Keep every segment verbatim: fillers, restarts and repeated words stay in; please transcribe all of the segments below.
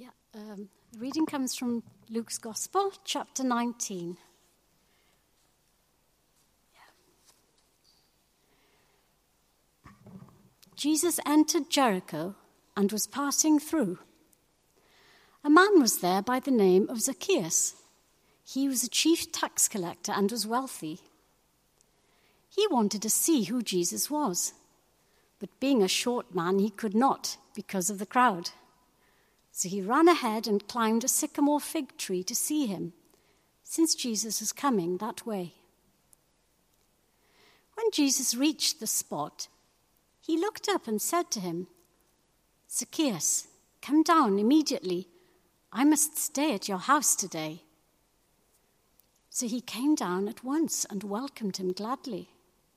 Yeah, um, the reading comes from Luke's Gospel, chapter nineteen. Yeah. Jesus entered Jericho and was passing through. A man was there by the name of Zacchaeus. He was a chief tax collector and was wealthy. He wanted to see who Jesus was, but being a short man, he could not because of the crowd. So he ran ahead and climbed a sycamore fig tree to see him, since Jesus was coming that way. When Jesus reached the spot, he looked up and said to him, "Zacchaeus, come down immediately. I must stay at your house today." So he came down at once and welcomed him gladly.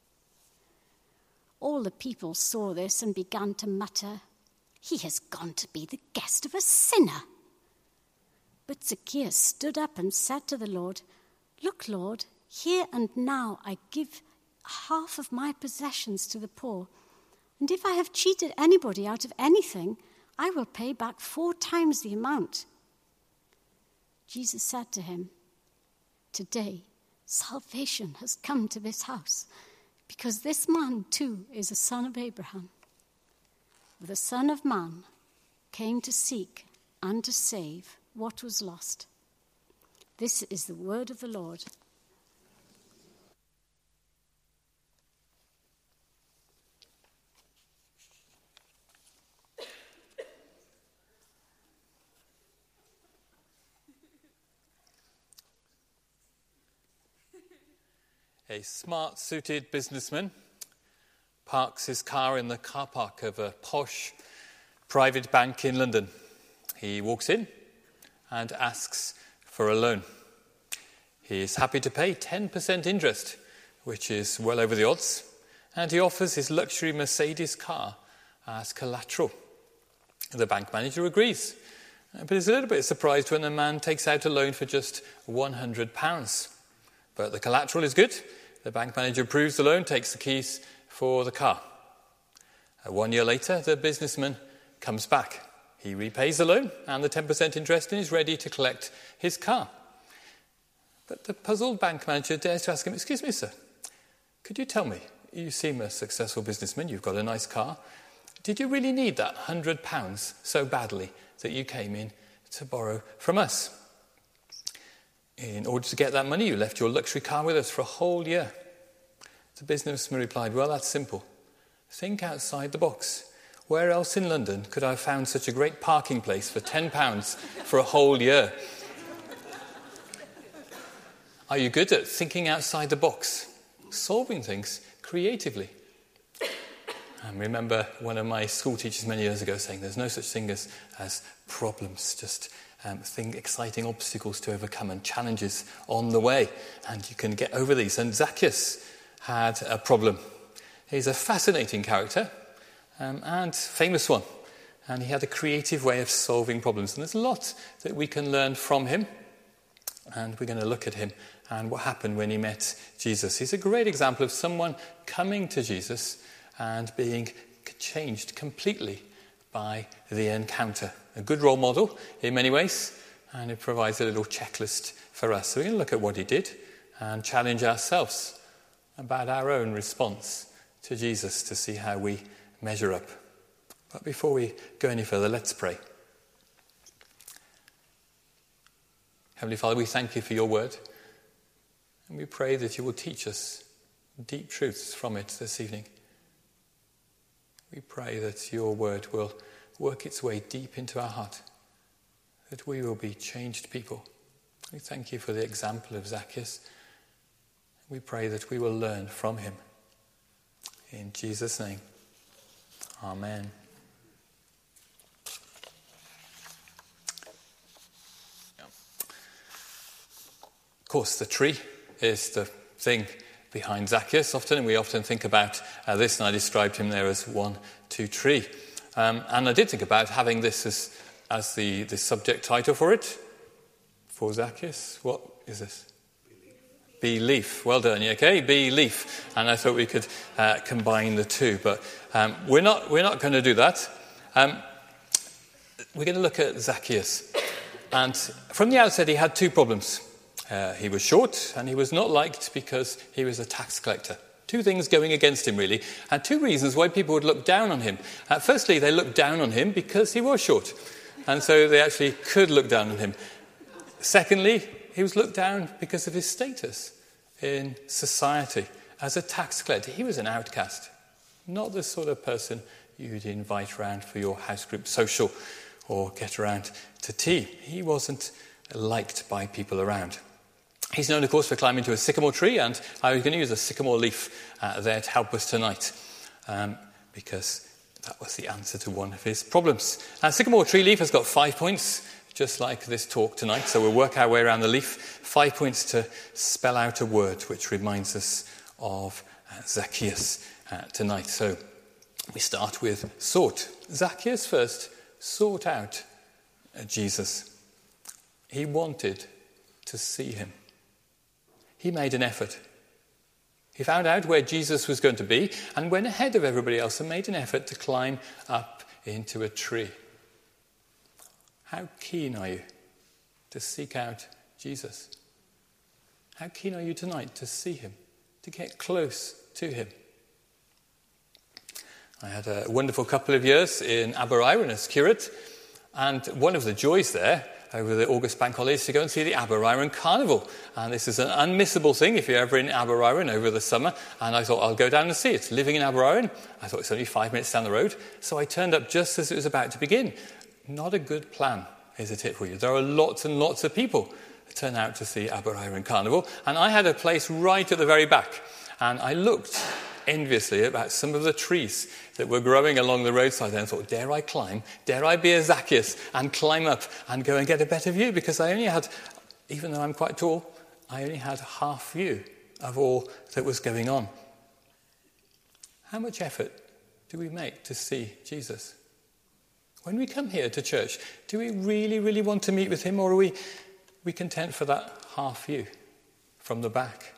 All the people saw this and began to mutter, "He has gone to be the guest of a sinner." But Zacchaeus stood up and said to the Lord, "Look, Lord, here and now I give half of my possessions to the poor, and if I have cheated anybody out of anything, I will pay back four times the amount." Jesus said to him, "Today salvation has come to this house, because this man too is a son of Abraham. The Son of Man came to seek and to save what was lost." This is the word of the Lord. A smart-suited businessman parks his car in the car park of a posh private bank in London. He walks in and asks for a loan. He is happy to pay ten percent interest, which is well over the odds, and he offers his luxury Mercedes car as collateral. The bank manager agrees, but is a little bit surprised when the man takes out a loan for just one hundred pounds. But the collateral is good. The bank manager approves the loan, takes the keys for the car. Uh, one year later, the businessman comes back. He repays the loan and the ten percent interest and is ready to collect his car. But the puzzled bank manager dares to ask him, "Excuse me, sir, could you tell me, you seem a successful businessman, you've got a nice car. Did you really need that one hundred pounds so badly that you came in to borrow from us? In order to get that money, you left your luxury car with us for a whole year." The businessman replied, "Well, that's simple. Think outside the box. Where else in London could I have found such a great parking place for ten pounds for a whole year?" Are you good at thinking outside the box, solving things creatively? I remember one of my school teachers many years ago saying there's no such thing as, as problems, just um, thing, exciting obstacles to overcome and challenges on the way. And you can get over these. And Zacchaeus had a problem. He's a fascinating character um, and famous one. And he had a creative way of solving problems. And there's a lot that we can learn from him. And we're going to look at him and what happened when he met Jesus. He's a great example of someone coming to Jesus and being changed completely by the encounter. A good role model in many ways, and it provides a little checklist for us. So we're going to look at what he did and challenge ourselves about our own response to Jesus to see how we measure up. But before we go any further, let's pray. Heavenly Father, we thank you for your word, and we pray that you will teach us deep truths from it this evening. We pray that your word will work its way deep into our heart, that we will be changed people. We thank you for the example of Zacchaeus. We pray that we will learn from him. In Jesus' name, amen. Of course, the tree is the thing behind Zacchaeus often, and we often think about uh, this, and I described him there as one, two, tree. Um, and I did think about having this as, as the, the subject title for it, for Zacchaeus. What is this? Belief. Belief. Well done. Okay, belief. And I thought we could uh, combine the two, but um, we're not. We're not going to do that. Um, we're going to look at Zacchaeus. And from the outset, he had two problems. Uh, he was short, and he was not liked because he was a tax collector. Two things going against him, really, and two reasons why people would look down on him. Uh, firstly, they looked down on him because he was short, and so they actually could look down on him. Secondly, he was looked down because of his status in society. As a tax collector, he was an outcast, not the sort of person you'd invite around for your house group social or get around to tea. He wasn't liked by people around. He's known, of course, for climbing to a sycamore tree, and I was going to use a sycamore leaf uh, there to help us tonight, um, because that was the answer to one of his problems. A sycamore tree leaf has got five points, just like this talk tonight, so we'll work our way around the leaf. Five points to spell out a word, which reminds us of uh, Zacchaeus uh, tonight. So we start with sought. Zacchaeus first sought out uh, Jesus. He wanted to see him. He made an effort. He found out where Jesus was going to be and went ahead of everybody else and made an effort to climb up into a tree. How keen are you to seek out Jesus? How keen are you tonight to see him, to get close to him? I had a wonderful couple of years in Aberystwyth as curate, and one of the joys there over the August bank holidays to go and see the Aberystwyth Carnival. And this is an unmissable thing if you're ever in Aberystwyth over the summer. And I thought, I'll go down and see it. Living in Aberystwyth, I thought it's only five minutes down the road. So I turned up just as it was about to begin. Not a good plan, is a tip for you. There are lots and lots of people who turn out to see Aberystwyth Carnival. And I had a place right at the very back. And I looked enviously about some of the trees that were growing along the roadside and thought, dare I climb? Dare I be a Zacchaeus and climb up and go and get a better view? Because I only had, even though I'm quite tall, I only had half view of all that was going on. How much effort do we make to see Jesus? When we come here to church, do we really, really want to meet with him, or are we, we content for that half view from the back?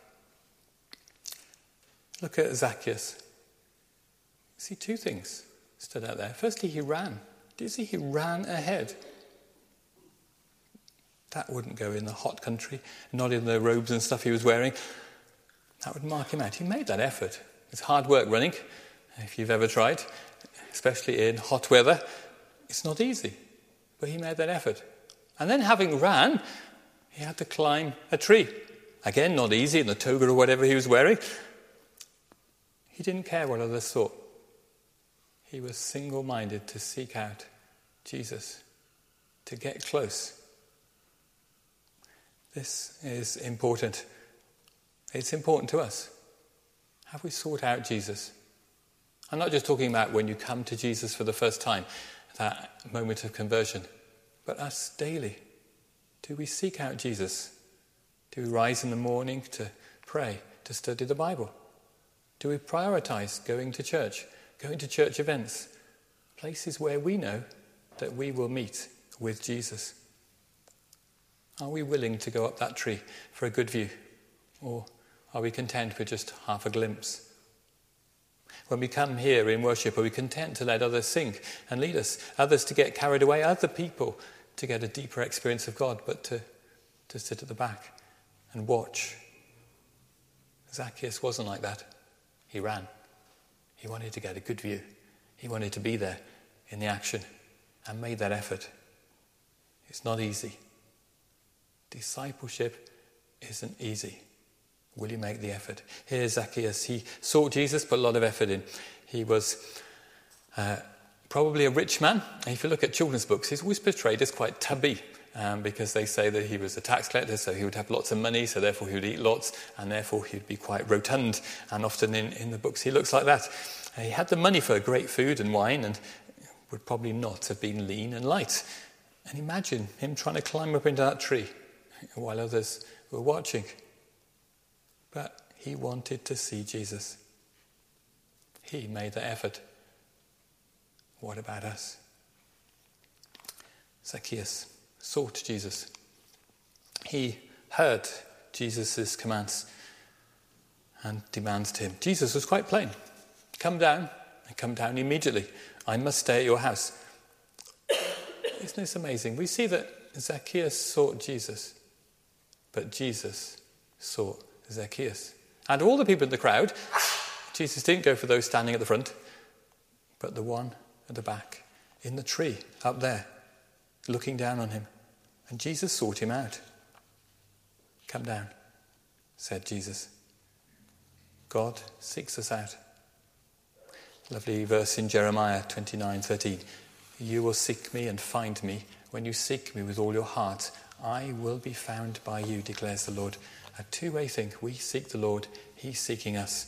Look at Zacchaeus. See, two things stood out there. Firstly, he ran. Do you see he ran ahead? That wouldn't go in the hot country, not in the robes and stuff he was wearing. That would mark him out. He made that effort. It's hard work running, if you've ever tried, especially in hot weather. It's not easy, but he made that effort. And then having ran, he had to climb a tree. Again, not easy in the toga or whatever he was wearing. He didn't care what others thought. He was single-minded to seek out Jesus, to get close. This is important. It's important to us. Have we sought out Jesus? I'm not just talking about when you come to Jesus for the first time, that moment of conversion, but us daily. Do we seek out Jesus? Do we rise in the morning to pray, to study the Bible? Do we prioritize going to church, going to church events, places where we know that we will meet with Jesus? Are we willing to go up that tree for a good view, or are we content with just half a glimpse? When we come here in worship, are we content to let others sing and lead us, others to get carried away, other people to get a deeper experience of God, but to, to sit at the back and watch? Zacchaeus wasn't like that. He ran. He wanted to get a good view. He wanted to be there in the action and made that effort. It's not easy. Discipleship isn't easy. Will you make the effort? Here's Zacchaeus. He sought Jesus, put a lot of effort in. He was uh, probably a rich man. And if you look at children's books, he's always portrayed as quite tubby. Um, because they say that he was a tax collector, so he would have lots of money, so therefore he would eat lots, and therefore he'd be quite rotund. And often in, in the books he looks like that. Uh, he had the money for great food and wine, and would probably not have been lean and light. And imagine him trying to climb up into that tree while others were watching. But he wanted to see Jesus. He made the effort. What about us? Zacchaeus sought Jesus. He heard Jesus' commands and demands to him. Jesus was quite plain. Come down, and come down immediately. I must stay at your house. isn't this amazing? We see that Zacchaeus sought Jesus, but Jesus sought Zacchaeus. And all the people in the crowd, Jesus didn't go for those standing at the front, but the one at the back, in the tree, up there, looking down on him. And Jesus sought him out. "Come down," said Jesus. God seeks us out. Lovely verse in Jeremiah twenty-nine thirteen. "You will seek me and find me when you seek me with all your heart. I will be found by you, declares the Lord." A two-way thing. We seek the Lord, he's seeking us.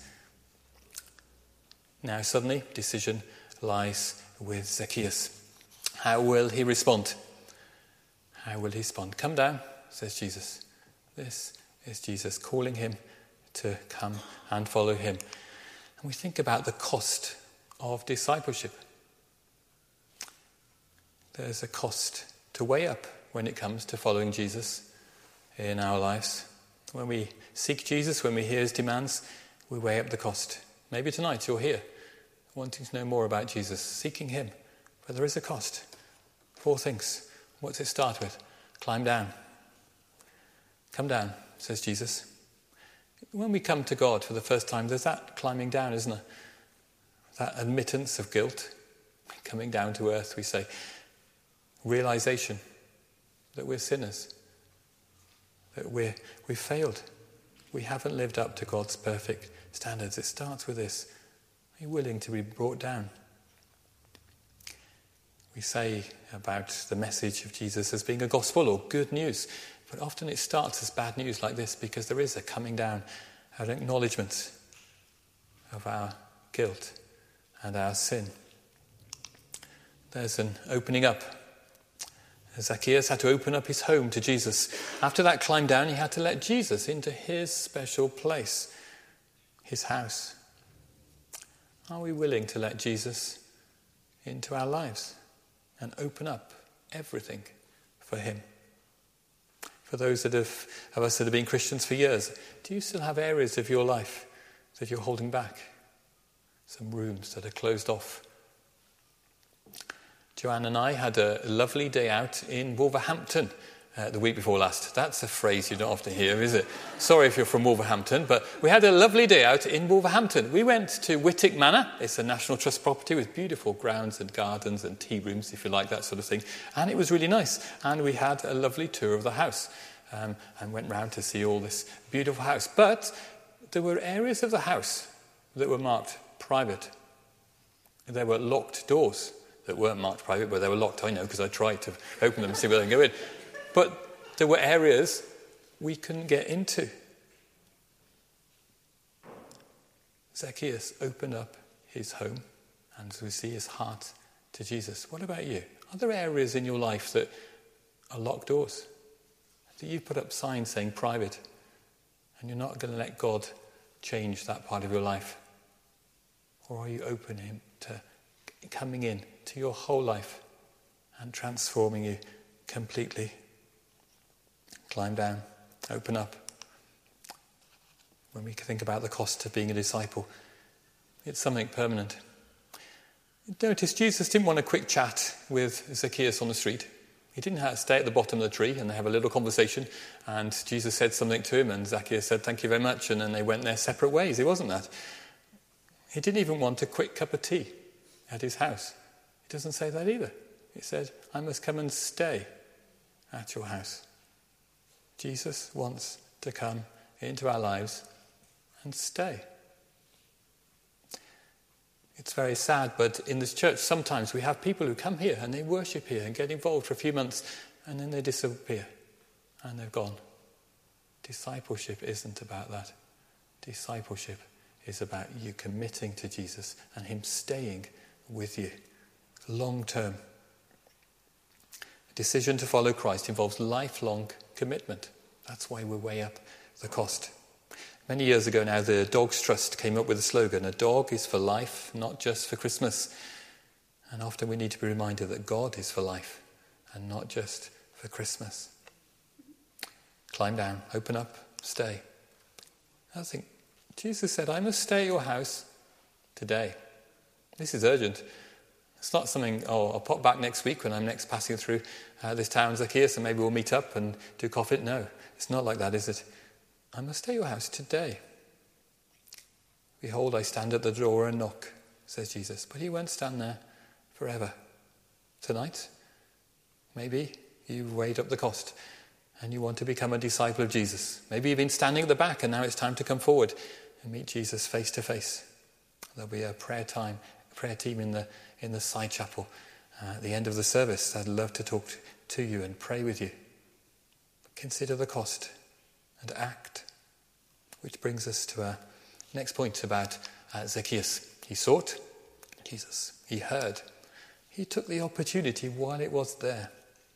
Now suddenly, decision lies with Zacchaeus. How will he respond? How will he respond? "Come down," says Jesus. This is Jesus calling him to come and follow him. And we think about the cost of discipleship. There's a cost to weigh up when it comes to following Jesus in our lives. When we seek Jesus, when we hear his demands, we weigh up the cost. Maybe tonight you're here wanting to know more about Jesus, seeking him, but there is a cost. Four things. What's it start with? Climb down. Come down, says Jesus. When we come to God for the first time, there's that climbing down, isn't there? That admittance of guilt, coming down to earth, we say. Realization that we're sinners, that we're, we've failed. We haven't lived up to God's perfect standards. It starts with this. Are you willing to be brought down? We say about the message of Jesus as being a gospel or good news, but often it starts as bad news like this because there is a coming down, an acknowledgement of our guilt and our sin. There's an opening up. Zacchaeus had to open up his home to Jesus. After that climb down, he had to let Jesus into his special place, his house. Are we willing to let Jesus into our lives and open up everything for him? For those that have, of us that have been Christians for years, do you still have areas of your life that you're holding back? Some rooms that are closed off? Joanne and I had a lovely day out in Wolverhampton uh, the week before last. That's a phrase you don't often hear, is it? Sorry if you're from Wolverhampton, but we had a lovely day out in Wolverhampton. We went to Whittick Manor. It's a National Trust property with beautiful grounds and gardens and tea rooms, if you like, that sort of thing. And it was really nice. And we had a lovely tour of the house um, and went round to see all this beautiful house. But there were areas of the house that were marked private. There were locked doors that weren't marked private, but they were locked, I know, because I tried to open them and see where they can go in. But there were areas we couldn't get into. Zacchaeus opened up his home, and we see his heart to Jesus. What about you? Are there areas in your life that are locked doors? That you've put up signs saying private, and you're not going to let God change that part of your life? Or are you open him to coming in to your whole life and transforming you completely? Climb down, open up. When we think about the cost of being a disciple, it's something permanent. Notice Jesus didn't want a quick chat with Zacchaeus on the street. He didn't have to stay at the bottom of the tree and they have a little conversation, and Jesus said something to him and Zacchaeus said thank you very much, and then they went their separate ways. It wasn't that. He didn't even want a quick cup of tea at his house. It doesn't say that either. It said, I must come and stay at your house. Jesus wants to come into our lives and stay. It's very sad, but in this church sometimes we have people who come here and they worship here and get involved for a few months and then they disappear and they're gone. Discipleship isn't about that. Discipleship is about you committing to Jesus and him staying with you long term. A decision to follow Christ involves lifelong commitment. That's why we weigh up the cost. Many years ago now, the Dogs Trust came up with a slogan: a dog is for life, not just for Christmas. And often we need to be reminded that God is for life and not just for Christmas. Climb down, open up, stay. I think Jesus said, I must stay at your house today. This is urgent. It's not something, oh, I'll pop back next week when I'm next passing through uh, this town, Zacchaeus, and maybe we'll meet up and do coffee. No, it's not like that, is it? I must stay at your house today. Behold, I stand at the door and knock, says Jesus. But he won't stand there forever. Tonight, maybe you've weighed up the cost and you want to become a disciple of Jesus. Maybe you've been standing at the back and now it's time to come forward and meet Jesus face to face. There'll be a prayer time, a prayer team in the in the side chapel uh, at the end of the service. I'd love to talk to you and pray with you. Consider the cost and act. Which brings us to our next point about uh, Zacchaeus. He sought Jesus. He heard. He took the opportunity while it was there.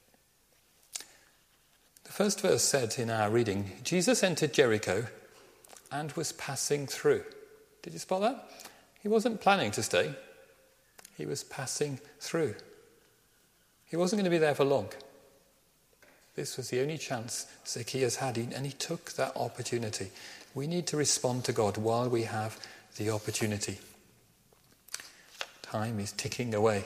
The first verse said in our reading, Jesus entered Jericho and was passing through. Did you spot that? He wasn't planning to stay. He was passing through. He wasn't going to be there for long. This was the only chance Zacchaeus had, and he took that opportunity. We need to respond to God while we have the opportunity. Time is ticking away.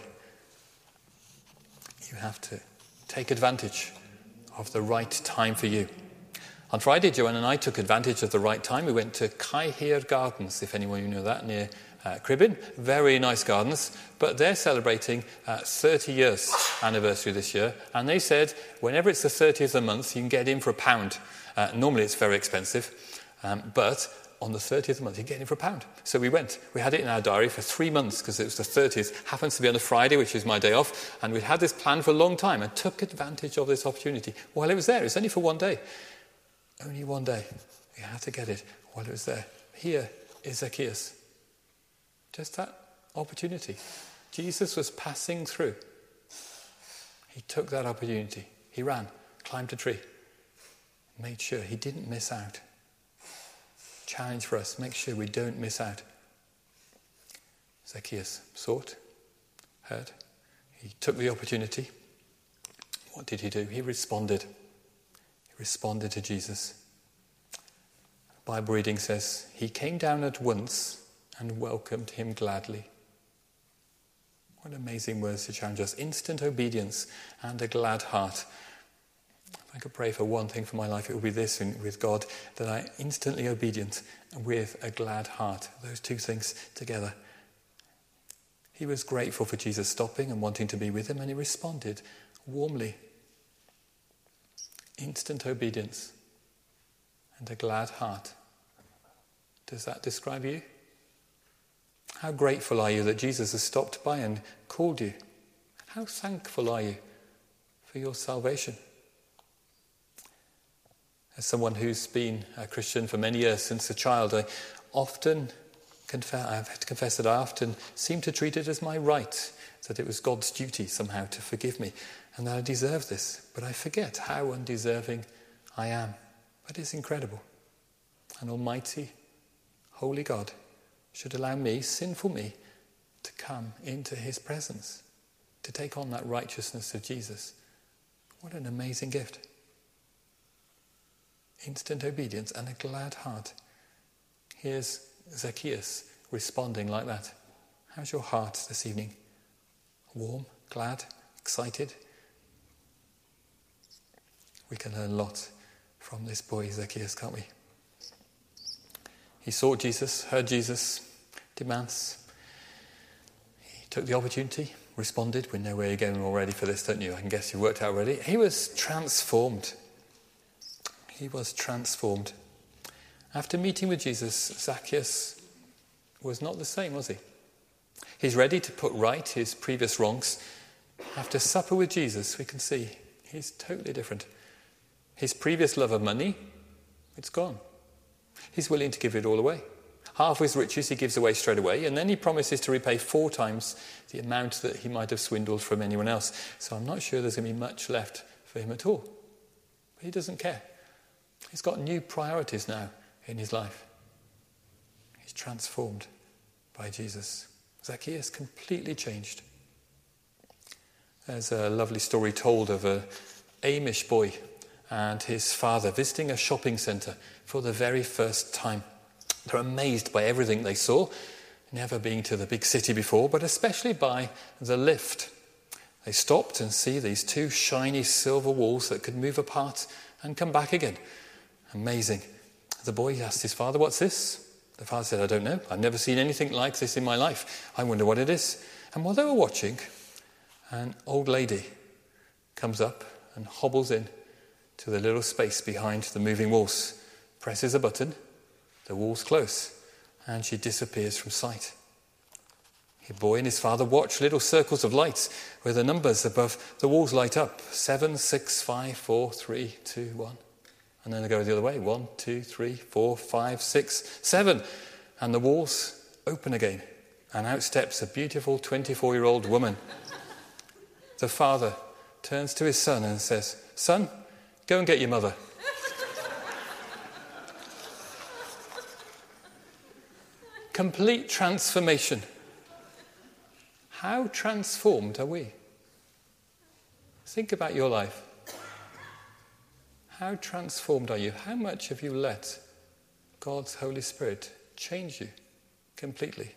You have to take advantage of the right time for you. On Friday, Joanne and I took advantage of the right time. We went to Caerhir Gardens, if anyone you know that, near uh, Cribin. Very nice gardens, but they're celebrating uh, thirty years anniversary this year, and they said whenever it's the thirtieth of the month, you can get in for a pound. Uh, normally it's very expensive, um, but on the thirtieth of the month, you can get in for a pound. So we went. We had it in our diary for three months because it was the thirtieth. Happens to be on a Friday, which is my day off, and we'd had this plan for a long time and took advantage of this opportunity while it was there. It was only for one day. Only one day. We had to get it while it was there. Here is Zacchaeus. Just that opportunity. Jesus was passing through. He took that opportunity. He ran, climbed a tree, made sure he didn't miss out. Challenge for us, make sure we don't miss out. Zacchaeus sought, heard. He took the opportunity. What did he do? He responded. He responded to Jesus. The Bible reading says, he came down at once and welcomed him gladly. What amazing words to challenge us. Instant obedience and a glad heart. If I could pray for one thing for my life, it would be this with God, that I instantly obedient with a glad heart. Those two things together. He was grateful for Jesus stopping and wanting to be with him, and he responded warmly. Instant obedience and a glad heart. Does that describe you? How grateful are you that Jesus has stopped by and called you? How thankful are you for your salvation? As someone who's been a Christian for many years since a child, I often confess, I have to confess that I often seem to treat it as my right, that it was God's duty somehow to forgive me, and that I deserve this. But I forget how undeserving I am. But it's incredible. An almighty, holy God should allow me, sinful me, to come into his presence, to take on that righteousness of Jesus. What an amazing gift. Instant obedience and a glad heart. Here's Zacchaeus responding like that. How's your heart this evening? Warm, glad, excited? We can learn a lot from this boy Zacchaeus, can't we? He sought Jesus, heard Jesus' demands. He took the opportunity, responded. We know where you're going already for this, don't you? I can guess you worked out already. He was transformed. He was transformed. After meeting with Jesus, Zacchaeus was not the same, was he? He's ready to put right his previous wrongs. After supper with Jesus, we can see he's totally different. His previous love of money, it's gone. He's willing to give it all away. Half of his riches he gives away straight away, and then he promises to repay four times the amount that he might have swindled from anyone else. So I'm not sure there's going to be much left for him at all. But he doesn't care. He's got new priorities now in his life. He's transformed by Jesus. Zacchaeus completely changed. There's a lovely story told of an Amish boy and his father visiting a shopping centre for the very first time. They're amazed by everything they saw. never been to the big city before, but especially by the lift. They stopped and see these two shiny silver walls that could move apart and come back again. Amazing. The boy asked his father, "What's this?" The father said, "I don't know. I've never seen anything like this in my life. I wonder what it is." And while they were watching, an old lady comes up and hobbles in to the little space behind the moving walls, presses a button, the walls close, and she disappears from sight. The boy and his father watch. Little circles of light where the numbers above the walls light up. Seven, six, five, four, three, two, one. And then they go the other way. One, two, three, four, five, six, seven. And the walls open again. And out steps a beautiful twenty-four-year-old woman. The father turns to his son and says, "Son, go and get your mother." Complete transformation. How transformed are we? Think about your life. How transformed are you? How much have you let God's Holy Spirit change you completely?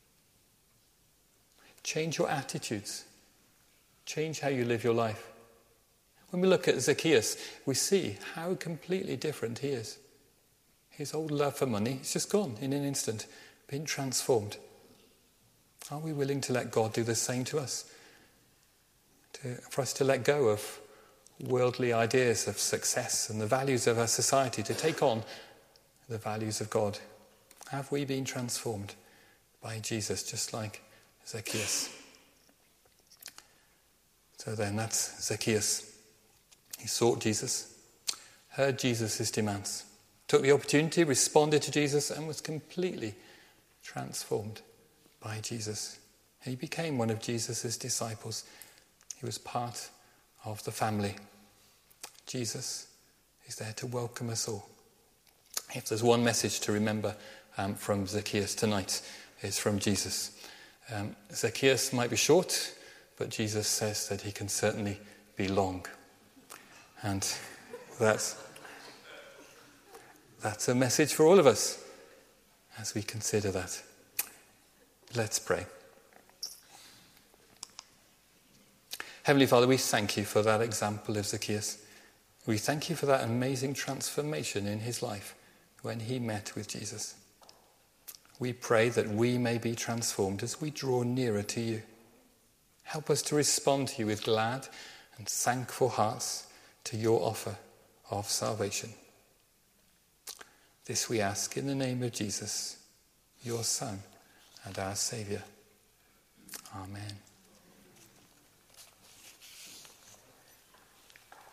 Change your attitudes. Change how you live your life. When we look at Zacchaeus, we see how completely different he is. His old love for money is just gone in an instant, being transformed. Are we willing to let God do the same to us? To, for us to let go of worldly ideas of success and the values of our society, to take on the values of God? Have we been transformed by Jesus, just like Zacchaeus? So then, that's Zacchaeus. He sought Jesus, heard Jesus' demands, took the opportunity, responded to Jesus, and was completely transformed by Jesus. He became one of Jesus' disciples. He was part of the family. Jesus is there to welcome us all. If there's one message to remember um, from Zacchaeus tonight, it's from Jesus. Um, Zacchaeus might be short, but Jesus says that he can certainly be long. And that's, that's a message for all of us as we consider that. Let's pray. Heavenly Father, we thank you for that example of Zacchaeus. We thank you for that amazing transformation in his life when he met with Jesus. We pray that we may be transformed as we draw nearer to you. Help us to respond to you with glad and thankful hearts to your offer of salvation. This we ask in the name of Jesus, your Son and our Saviour. Amen.